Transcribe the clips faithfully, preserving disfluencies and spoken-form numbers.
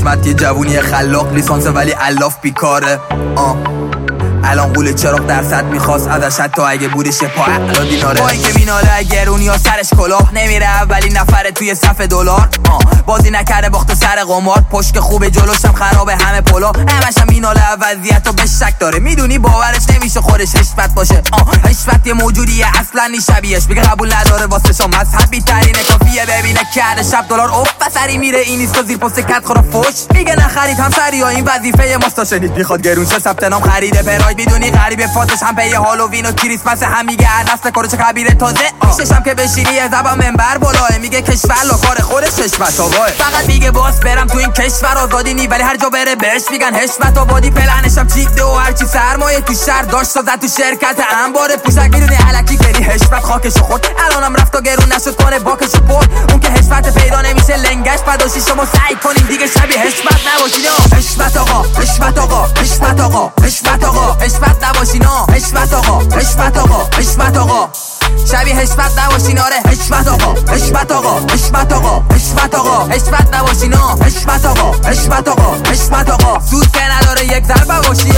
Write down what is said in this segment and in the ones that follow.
حشمت یه جوونی خلاق، لیسانس ولی الاف بیکاره. آه الان قول چراغ درصد میخواست ازش حتی اگه بودش یه پا الان دیناره. با اینکه میناله گرونی ها سرش کلاه، نمیره اولی نفره توی صف دلار. بازی نکرده باخت سر قمار، پشت خوبه جلوشم خرابه همه پلا. همشم میناله وضعیت و به شک داره، میدونی باورش نمیشه خودش حشمت باشه. حشمت یه موجودیه اصلا نی شبیهش، بگه قبول نداره واسه شما مذهبی ترینه. کافیه ببینه کرده شب دلار اوف بسری میره این نیست و زیر پست کت خورا فوش. میگه نخرید همسری ها این وظیفه ماستا شنید، میخواد گرون شه ثبت نام خریده پراید. میدونی غریبه فاتش هم پی هالووین و کریسمس هم میگه هر نسل کارو چه کبیره تازه. پیششم که بشینی از زبان منبر بالاه، میگه کشور لا کار خودش حشمت آقاه. فقط میگه باس برم تو این کشور آزادی نی، ولی هر جا بره بهش میگن حشمت آبادی. پلنشم چیک ده و هرچی سرمایه تو شهر داشت زد تو شرکت انبار پوشک. میدونی الکی بری حشمت خاکشو خورد، الانم رفت و گرون نشد کنه باکشو برد. اون که حشمت پیدا نمیشه لنگش بداشی، شما سعی کنین دیگه شبیه حشمت نباشین. حشمت آقا حشمت آقا حشمت آقا حشمت آقا حشمت نباشین. حشمت آقا حشمت آقا حشمت آقا شبیه حشمت نباشین. آره حشمت آقا حشمت آقا حشمت آقا حشمت آقا حشمت نباشین. حشمت آقا حشمت آقا حشمت آقا سود که نداره یک ضربه باشیه.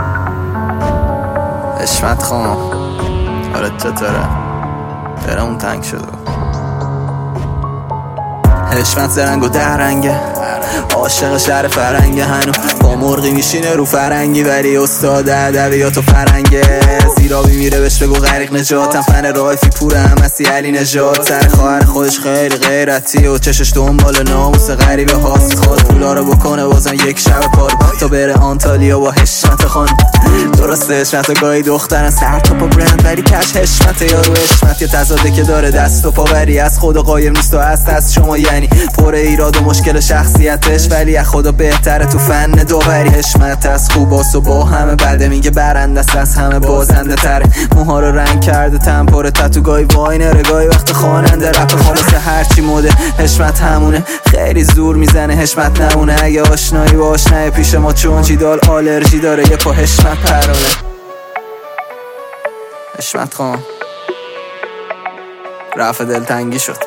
حشمت خان آره چطوره؟ برامون تنگ شده. حشمت زرنگ و درنگه، عاشق شهر فرنگه، هنو با مرغی میشینه رو فرنگی، ولی استاد ادبیات و فرنگه. زیرابی میره بهش بگو غریق نجاتم، فن رایفی پوره همسی علی نجات. سر خواهر خودش خیلی غیرتی و چشش دنبال ناموس غریبه هاست، خود پولا رو بکنه بازم یک شب پار تا بره آنتالیا با حشمت خان. درسته حشمت و گاهی دخترن سر تا پا برند، ولی کش حشمت یارو. حشمت یه تضاده که داره دست و پاوری، از خدا قایم نیست و هست از شما، یعنی پر ایراد و مشکل شخصیتش، ولی از خدا بهتره تو فن داوری. حشمت از خوباس و با همه بده، میگه برنده است از همه بازنده تره. موها رو رنگ کرده تمپاره تتو، گاهی وای نره گاهی وقت خواننده رپ خالصه هرچی موده. حشمت همونه خیلی زور میزنه، حشمت نمونه اگه آشنایی با آشنای پیش ما، چون جیدال آلرژی داره یه پا حشمت پرونه. حشمت خان رفع دلتنگی شد.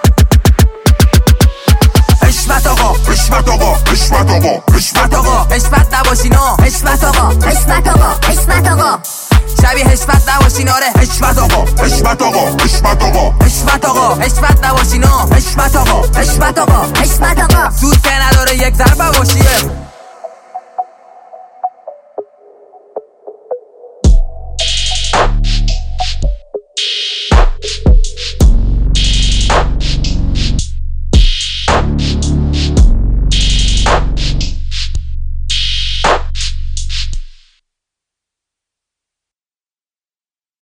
حشمت آقا حشمت آقا حشمت آقا حشمت آقا حشمت نباشین. حشمت آقا حشمت آقا حشمت آقا شبیه حشمت نباشین. آره حشمت آقا حشمت آقا حشمت آقا حشمت آقا حشمت نباشین. حشمت آقا حشمت آقا حشمت آقا سود که نداره یک ضربه باشیه.